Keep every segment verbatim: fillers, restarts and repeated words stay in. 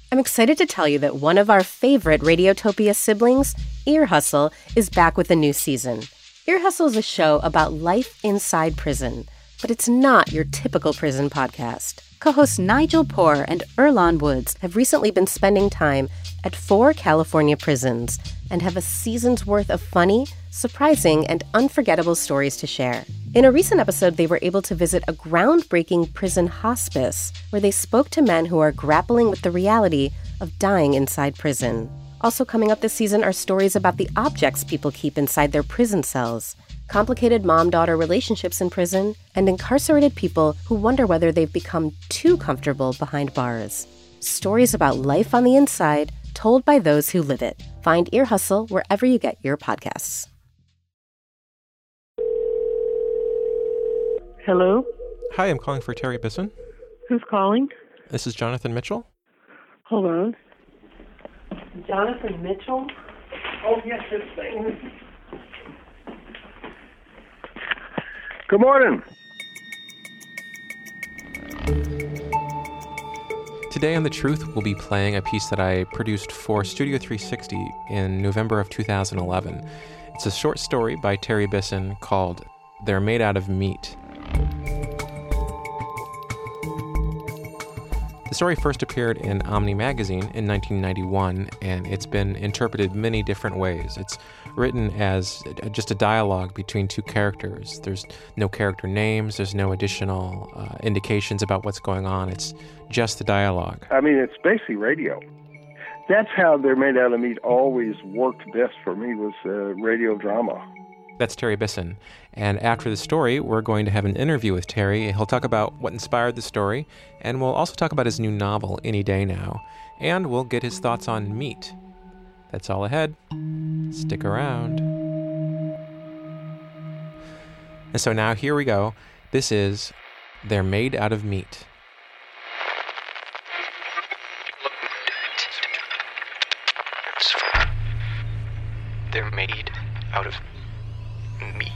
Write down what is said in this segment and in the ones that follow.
I'm excited to tell you that one of our favorite Radiotopia siblings, Ear Hustle, is back with a new season. Ear Hustle is a show about life inside prison, but it's not your typical prison podcast. Co-hosts Nigel Poor and Earlonne Woods have recently been spending time at four California prisons and have a season's worth of funny, surprising, and unforgettable stories to share. In a recent episode, they were able to visit a groundbreaking prison hospice where they spoke to men who are grappling with the reality of dying inside prison. Also coming up this season are stories about the objects people keep inside their prison cells, complicated mom-daughter relationships in prison, and incarcerated people who wonder whether they've become too comfortable behind bars. Stories about life on the inside, told by those who live it. Find Ear Hustle wherever you get your podcasts. Hello? Hi, I'm calling for Terry Bisson. Who's calling? This is Jonathan Mitchell. Hold on. Jonathan Mitchell? Oh, yes, this thing. Good morning. Today on The Truth, we'll be playing a piece that I produced for Studio three sixty in November of two thousand eleven. It's a short story by Terry Bisson called They're Made Out of Meat. The story first appeared in Omni magazine in nineteen ninety-one, and it's been interpreted many different ways. It's written as just a dialogue between two characters. There's no character names, there's no additional uh, indications about what's going on. It's just the dialogue. I mean, it's basically radio. That's how They're Made Out of Meat always worked best for me, was uh, radio drama. That's Terry Bisson. And after the story, we're going to have an interview with Terry. He'll talk about what inspired the story, and we'll also talk about his new novel, Any Day Now. And we'll get his thoughts on meat. That's all ahead. Stick around. And so now here we go. This is They're Made Out of Meat. They're made out of meat.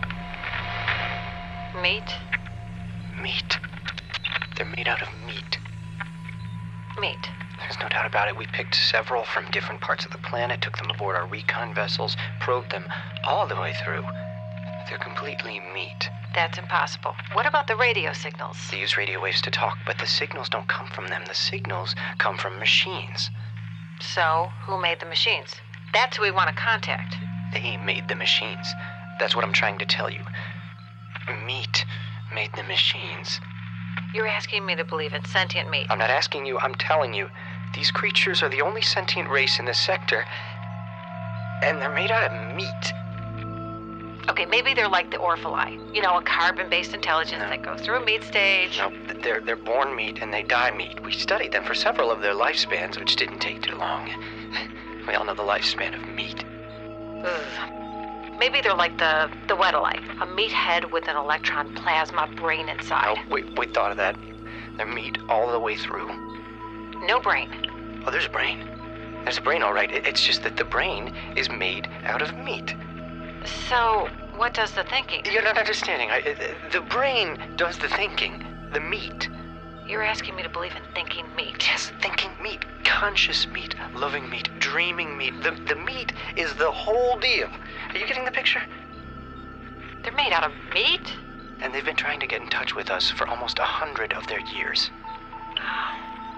Meat? Meat. They're made out of meat. Meat. There's no doubt about it. We picked several from different parts of the planet, took them aboard our recon vessels, probed them all the way through. They're completely meat. That's impossible. What about the radio signals? They use radio waves to talk, but the signals don't come from them. The signals come from machines. So, who made the machines? That's who we want to contact. They made the machines. That's what I'm trying to tell you. Meat made the machines. You're asking me to believe in sentient meat. I'm not asking you, I'm telling you. These creatures are the only sentient race in this sector, and they're made out of meat. Okay, maybe they're like the Orphalai. You know, a carbon-based intelligence no. that goes through a meat stage. No, they're, they're born meat and they die meat. We studied them for several of their lifespans, which didn't take too long. We all know the lifespan of meat. Ugh. Maybe they're like the, the Weddellite, a meathead with an electron plasma brain inside. Oh, we, we thought of that. They're meat all the way through. No brain. Oh, there's a brain. There's a brain, all right. It, it's just that the brain is made out of meat. So, what does the thinking? You're not understanding. I, the brain does the thinking. The meat. You're asking me to believe in thinking meat. Yes, thinking meat. Conscious meat. Loving meat. Dreaming meat. The, the meat is the whole deal. Are you getting the picture? They're made out of meat? And they've been trying to get in touch with us for almost a hundred of their years. Oh.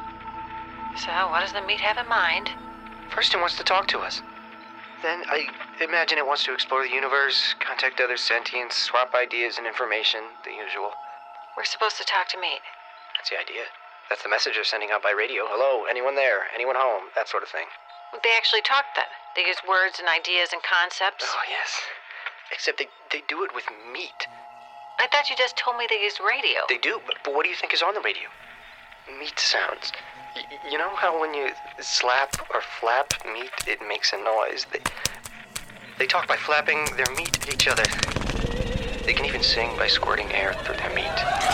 So, what does the meat have in mind? First, it wants to talk to us. Then, I imagine it wants to explore the universe, contact other sentients, swap ideas and information, the usual. We're supposed to talk to meat. That's the idea. That's the message they're sending out by radio. Hello, anyone there? Anyone home? That sort of thing. They actually talk then. They use words and ideas and concepts. Oh, yes. Except they, they do it with meat. I thought you just told me they use radio. They do, but, but what do you think is on the radio? Meat sounds. Y- you know how when you slap or flap meat, it makes a noise? They, they talk by flapping their meat at each other. They can even sing by squirting air through their meat.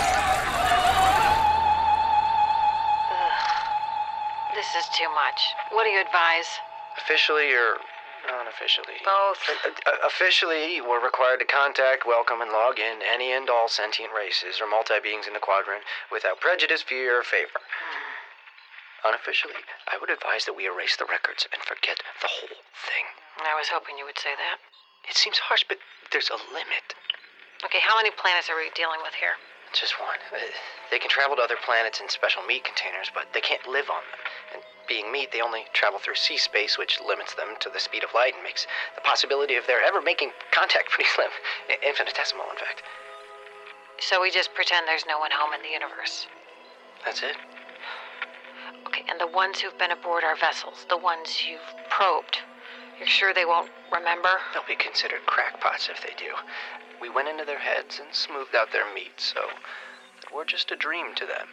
This is too much. What do you advise? Officially or unofficially? Both. Uh, uh, officially, we're required to contact, welcome, and log in any and all sentient races or multi-beings in the quadrant without prejudice, fear, or favor. unofficially, I would advise that we erase the records and forget the whole thing. I was hoping you would say that. It seems harsh, but there's a limit. Okay, how many planets are we dealing with here? Just one. Uh, They can travel to other planets in special meat containers, but they can't live on them. And being meat, they only travel through sea space, which limits them to the speed of light and makes the possibility of their ever making contact pretty slim. I- infinitesimal, in fact. So we just pretend there's no one home in the universe. That's it. Okay, and the ones who've been aboard our vessels, the ones you've probed, you're sure they won't remember? They'll be considered crackpots if they do. We went into their heads and smoothed out their meat, so that we're just a dream to them.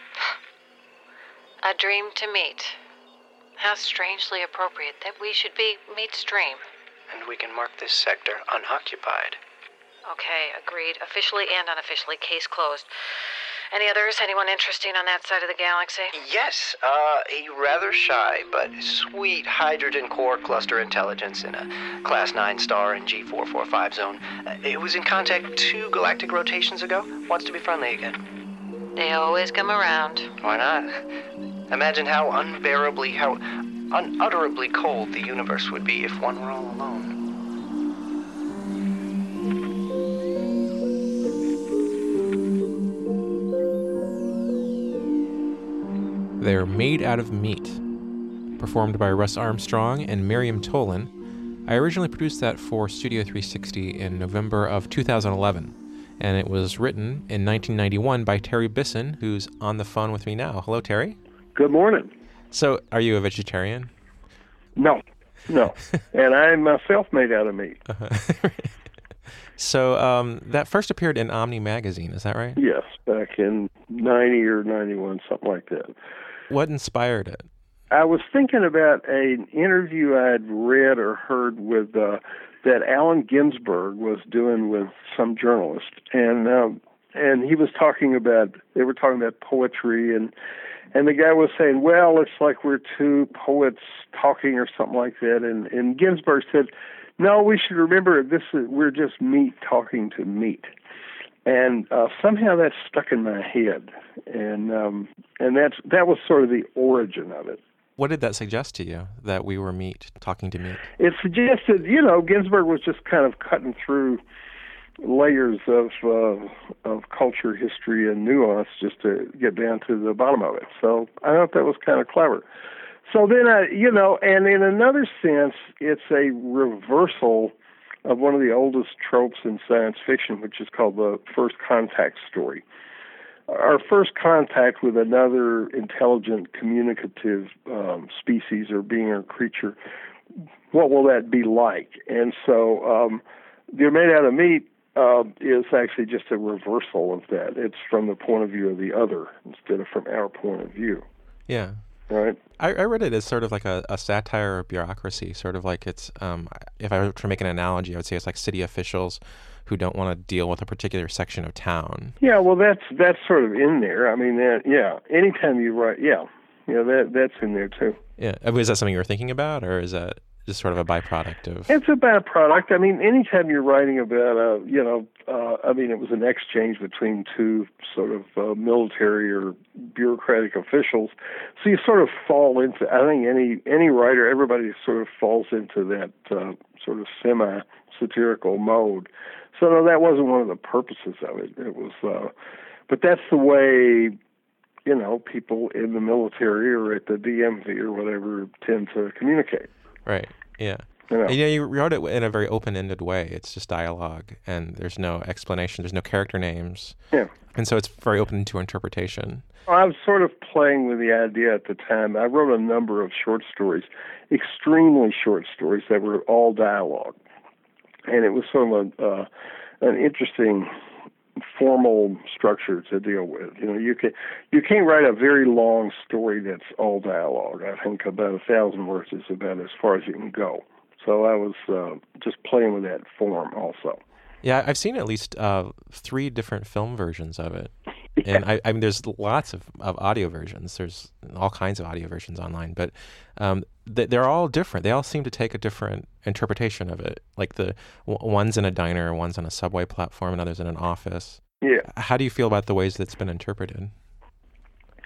A dream to meet. How strangely appropriate that we should be meat's dream. And we can mark this sector unoccupied. Okay, agreed. Officially and unofficially, case closed. Any others? Anyone interesting on that side of the galaxy? Yes, uh, a rather shy but sweet hydrogen core cluster intelligence in a Class nine star in G four forty-five zone. Uh, it was in contact two galactic rotations ago. Wants to be friendly again. They always come around. Why not? Imagine how unbearably, how unutterably cold the universe would be if one were all alone. They're Made Out of Meat, performed by Russ Armstrong and Miriam Tolan. I originally produced that for Studio three sixty in November of two thousand eleven, and it was written in nineteen ninety-one by Terry Bisson, who's on the phone with me now. Hello, Terry. Good morning. So, are you a vegetarian? No, no. And I'm myself made out of meat. Uh-huh. So, um, that first appeared in Omni magazine, is that right? Yes, back in ninety or ninety-one, something like that. What inspired it? I was thinking about an interview I'd read or heard with uh, that Allen Ginsberg was doing with some journalist, and um, and he was talking about they were talking about poetry, and and the guy was saying, well, it's like we're two poets talking or something like that, and and Ginsberg said, no, we should remember this is we're just meat talking to meat. And uh, somehow that stuck in my head, and um, and that's that was sort of the origin of it. What did that suggest to you, that we were meat, talking to meat? It suggested, you know, Ginsberg was just kind of cutting through layers of uh, of culture, history, and nuance just to get down to the bottom of it. So I thought that was kind of clever. So then, I, you know, and in another sense, it's a reversal of one of the oldest tropes in science fiction, which is called the first contact story. Our first contact with another intelligent, communicative um, species or being or creature, what will that be like? And so um, They're Made Out of Meat uh, is actually just a reversal of that. It's from the point of view of the other instead of from our point of view. Yeah. Right. I, I read it as sort of like a, a satire of bureaucracy, sort of like it's, um, if I were to make an analogy, I would say it's like city officials who don't want to deal with a particular section of town. Yeah, well, that's that's sort of in there. I mean, that, yeah, anytime you write, yeah, yeah, that that's in there too. Yeah. Is that something you were thinking about, or is that just sort of a byproduct of... It's a byproduct. I mean, anytime you're writing about, uh, you know, uh, I mean, it was an exchange between two sort of uh, military or bureaucratic officials. So you sort of fall into, I think any any writer, everybody sort of falls into that uh, sort of semi-satirical mode. So no, that wasn't one of the purposes of it. It was, uh, but that's the way, you know, people in the military or at the D M V or whatever tend to communicate. Right. Yeah. You know. And, yeah, you wrote it in a very open-ended way. It's just dialogue, and there's no explanation. There's no character names. Yeah. And so it's very open to interpretation. I was sort of playing with the idea at the time. I wrote a number of short stories, extremely short stories that were all dialogue. And it was sort of a, uh, an interesting formal structure to deal with. You know, you can you can't write a very long story that's all dialogue. I think about a thousand words is about as far as you can go. So I was uh, just playing with that form also. Yeah, I've seen at least uh, three different film versions of it. Yeah. And I, I mean, there's lots of, of audio versions. There's all kinds of audio versions online, but um, th- they're all different. They all seem to take a different interpretation of it. Like the w- one's in a diner, one's on a subway platform, and others in an office. Yeah. How do you feel about the ways that's been interpreted?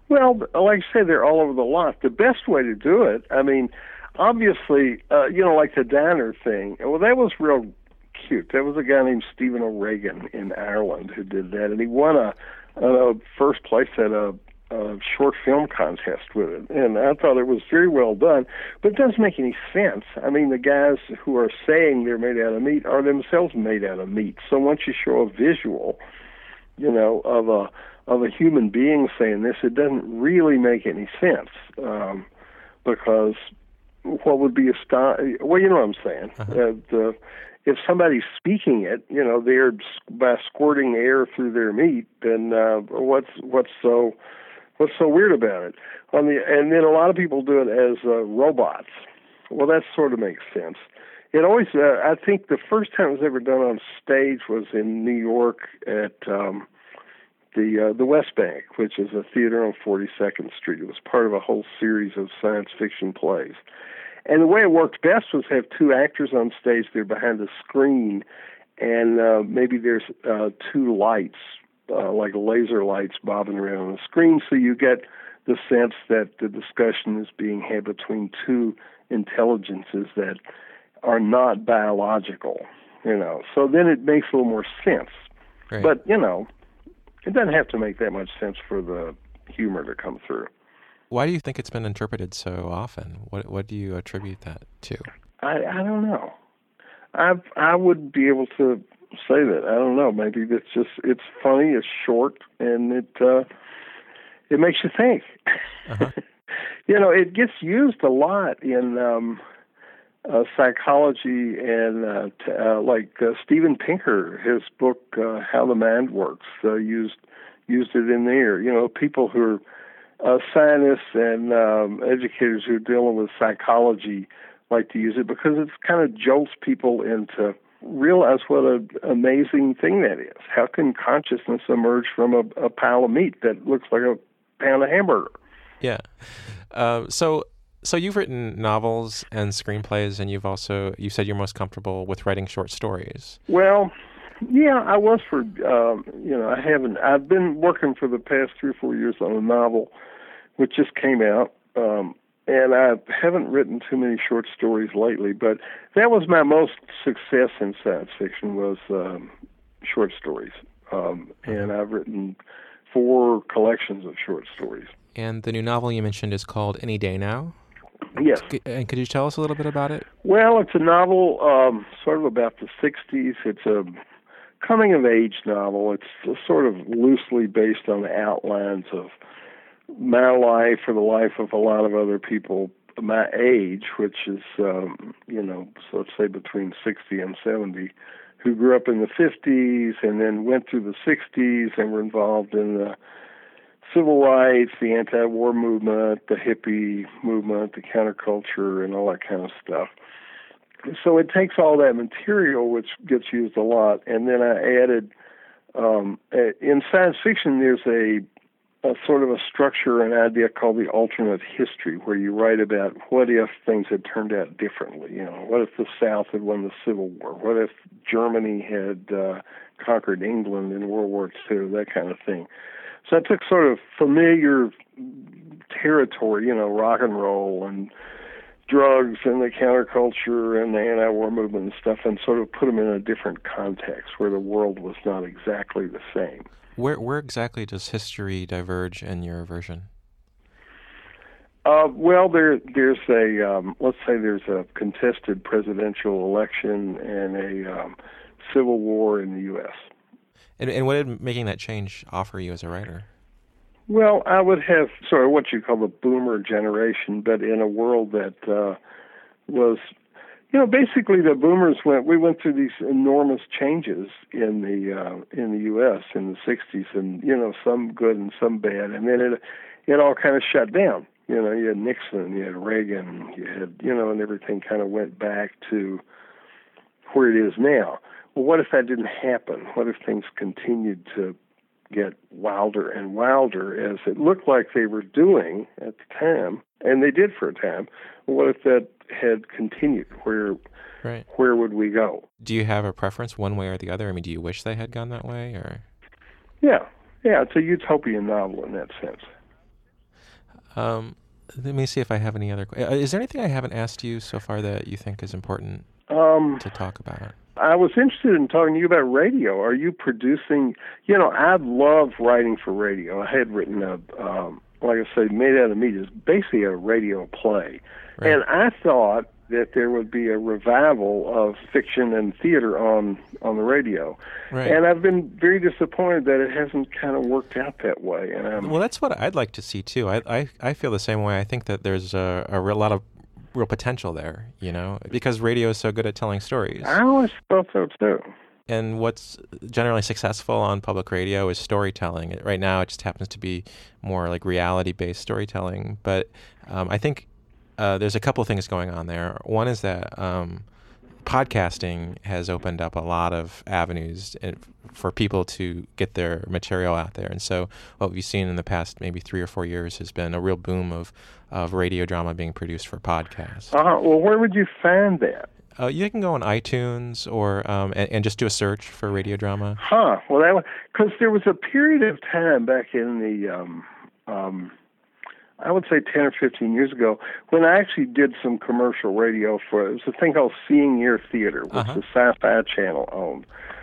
Well, like I say, they're all over the lot. The best way to do it, I mean, obviously, uh, you know, like the diner thing, well, that was real cute. There was a guy named Stephen O'Regan in Ireland who did that, and he won a, a first place at a, a short film contest with it. And I thought it was very well done, but it doesn't make any sense. I mean, the guys who are saying they're made out of meat are themselves made out of meat. So once you show a visual, you know, of a of a human being saying this, it doesn't really make any sense, um, because what would be a style? Well, you know what I'm saying. Uh-huh. Uh, the If somebody's speaking it, you know, they're by squirting air through their meat, then uh, what's what's so what's so weird about it? On the and then a lot of people do it as uh, robots. Well, that sort of makes sense. It always, uh, I think, the first time it was ever done on stage was in New York at um, the uh, the West Bank, which is a theater on forty-second Street. It was part of a whole series of science fiction plays. And the way it worked best was have two actors on stage there behind the screen, and uh, maybe there's uh, two lights, uh, like laser lights bobbing around on the screen, so you get the sense that the discussion is being had between two intelligences that are not biological, you know. So then it makes a little more sense. Right. But, you know, it doesn't have to make that much sense for the humor to come through. Why do you think it's been interpreted so often? What what do you attribute that to? I, I don't know. I I would be able to say that. I don't know. Maybe it's just it's funny, it's short, and it uh, it makes you think. Uh-huh. You know, it gets used a lot in um, uh, psychology and uh, t- uh, like uh, Steven Pinker, his book uh, How the Mind Works, uh, used used it in there. You know, people who are Uh, scientists and um, educators who are dealing with psychology like to use it because it kind of jolts people into realize what an amazing thing that is. How can consciousness emerge from a, a pile of meat that looks like a pound of hamburger? Yeah. Uh, so so you've written novels and screenplays, and you've also, you said you're most comfortable with writing short stories. Well, yeah, I was for, um, you know, I haven't, I've been working for the past three or four years on a novel which just came out, um, and I haven't written too many short stories lately, but that was my most success in science fiction was um, short stories, um, and I've written four collections of short stories. And the new novel you mentioned is called Any Day Now? Yes. And could you tell us a little bit about it? Well, it's a novel um, sort of about the sixties. It's a coming-of-age novel. It's sort of loosely based on the outlines of my life or the life of a lot of other people my age, which is, um, you know, so let's say between sixty and seventy, who grew up in the fifties and then went through the sixties and were involved in the civil rights, the anti-war movement, the hippie movement, the counterculture, and all that kind of stuff. So it takes all that material, which gets used a lot, and then I added, um, in science fiction, there's a, a sort of a structure, an idea called the alternate history, where you write about what if things had turned out differently. You know, what if the South had won the Civil War? What if Germany had uh, conquered England in World War Two? That kind of thing. So I took sort of familiar territory, you know, rock and roll and drugs and the counterculture and the anti-war movement and stuff, and sort of put them in a different context where the world was not exactly the same. Where where exactly does history diverge in your version? Uh, well, there there's a um, let's say there's a contested presidential election and a um, civil war in the U S And and what did making that change offer you as a writer? Well, I would have sort of what you call the boomer generation, but in a world that uh, was, you know, basically the boomers went. We went through these enormous changes in the uh, in the U S in the sixties, and you know, some good and some bad, and then it it all kind of shut down. You know, you had Nixon, you had Reagan, you had you know, and everything kind of went back to where it is now. Well, what if that didn't happen? What if things continued to get wilder and wilder as it looked like they were doing at the time, and they did for a time? What if that had continued? Where right. where would we go? Do you have a preference one way or the other? I mean, do you wish they had gone that way, or? Yeah, yeah, it's a utopian novel in that sense. Um, let me see if I have any other. Uh, is there anything I haven't asked you so far that you think is important Um, to talk about? I was interested in talking to you about radio. Are you producing, you know, I love writing for radio. I had written a, um, like I say, Made Out of Meat is basically a radio play. Right. And I thought that there would be a revival of fiction and theater on, on the radio. Right. And I've been very disappointed that it hasn't kind of worked out that way. And I'm, Well, that's what I'd like to see, too. I I, I feel the same way. I think that there's a, a real lot of real potential there, you know, because radio is so good at telling stories. I always thought so, too. And what's generally successful on public radio is storytelling. It- Right now, it just happens to be more like reality-based storytelling. But um, I think uh, there's a couple of things going on there. One is that um, podcasting has opened up a lot of avenues in- for people to get their material out there. And so what we've seen in the past maybe three or four years has been a real boom of, of radio drama being produced for podcasts. Uh, well, where would you find that? Uh, you can go on iTunes or um, and, and just do a search for radio drama. Huh. Well, that because there was a period of time back in the, um, um, I would say ten or fifteen years ago, when I actually did some commercial radio for, it was a thing called Seeing Ear Theater, which Uh-huh. the Sci-Fi Channel owned.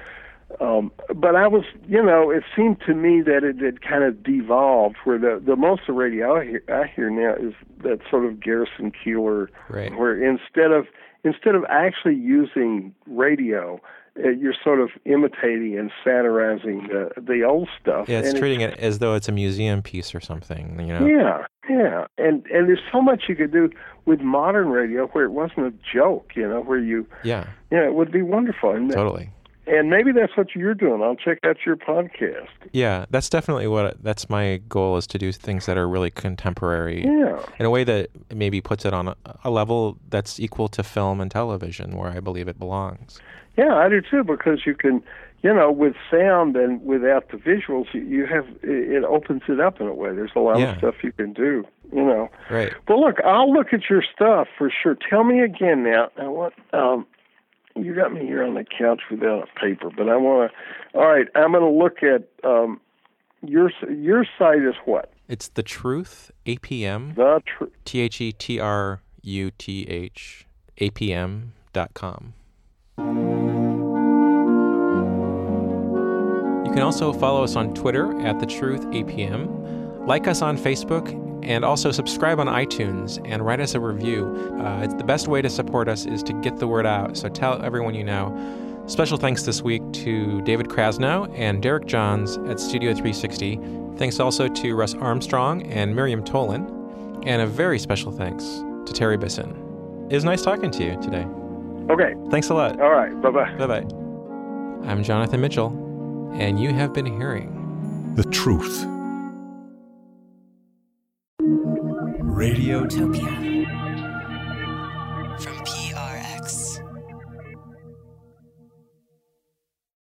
Um, but I was, you know, it seemed to me that it had kind of devolved where the, the most of the radio I hear, I hear now is that sort of Garrison Keillor, Right. where instead of instead of actually using radio, uh, you're sort of imitating and satirizing the the old stuff. Yeah, it's and treating it as though it's a museum piece or something, you know? Yeah, yeah, and and there's so much you could do with modern radio where it wasn't a joke, you know, where you, Yeah, you know, it would be wonderful. And, totally. and maybe that's what you're doing. I'll check out your podcast. Yeah, that's definitely what, that's my goal, is to do things that are really contemporary Yeah. in a way that maybe puts it on a, a level that's equal to film and television, where I believe it belongs. Yeah, I do too, because you can, you know, with sound and without the visuals, you, you have, it, it opens it up in a way. There's a lot Yeah. of stuff you can do, you know. Right. Well, look, I'll look at your stuff for sure. Tell me again now. I want, um, you got me here on the couch without a paper, but I want to, all right, I'm going to look at, um, your, your site is what? It's The Truth, A P M, The Truth. T H E T R U T H, A P M dot com. You can also follow us on Twitter at The Truth A P M, like us on Facebook, and also subscribe on iTunes and write us a review. Uh, it's the best way to support us is to get the word out, so tell everyone you know. Special thanks this week to David Krasnow and Derek Johns at Studio three sixty. Thanks also to Russ Armstrong and Miriam Tolan. And a very special thanks to Terry Bisson. It was nice talking to you today. Okay. Thanks a lot. All right. Bye-bye. Bye-bye. I'm Jonathan Mitchell, and you have been hearing The Truth. Radiotopia.